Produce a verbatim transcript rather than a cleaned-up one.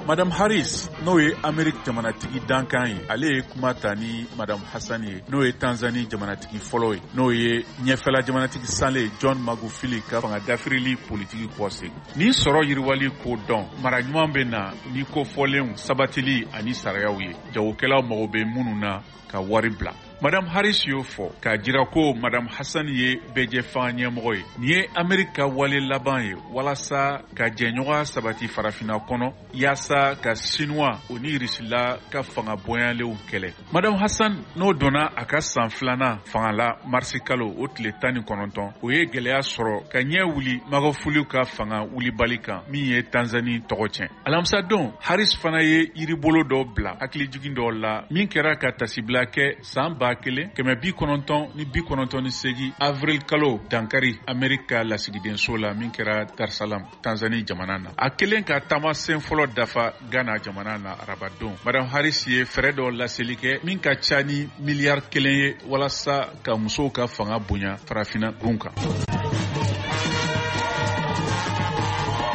Madame Harris n'o ye Amérique jamanatigi dankan ye, ale ye kuma ta ni Madame Hassan ye n'o ye Tanzanie jamanatigi fɔlɔ ye, n'o ye ɲɛfɛla jamanatigi sale John Magufuli ka fanga dafirili politiki kɔsegin. Ni sɔrɔ yiriwali ko dɔn mara ɲuman bɛ na ni kofɔlenw sabatili ani sariyaw ye. Jagokɛlaw mago bɛ minnu na ka wari bila. Madame Harris y'o fɔ k'a jira ko Madame Hassan ye bɛɛjɛ fanga ɲɛmɔgɔ ye. Nin ye Amérique ka wale laban ye walasa ka jɛɲɔgɔnya sabati farafinna kɔnɔ yaasa ka Chinois o ni Rusila ka fanga bonyanlenw kɛlɛ. Madame Hassan n'o donna a ka san filanan fanga la marisi kalo o tile tan ni kɔnɔntɔn o ye gɛlɛya sɔrɔ ka ɲɛ wuli Magufuli ka fanga wulibali kan min ye Tanzanie tɔgɔ tiɲɛ. Alamisa don Harris fana ye yiribolo dɔ bila hakilijigin dɔ la min kɛra ka tasibila kɛ san ba kelen kɛmɛ bi kɔnɔntɔn ni bi kɔnɔntɔn ni segi avril kalo dankari Amérique ka lasigidenso la min kɛra Dar es Salaam Tanzanie jamana na. A kelen ka taamasen fɔlɔ dafa Ghana jamana na arabadon. Madame Harris ye fɛɛrɛ dɔ laseli kɛ min ka ca ni miliyari kelen ye walasa ka musow ka fanga bonya farafinna gun kan.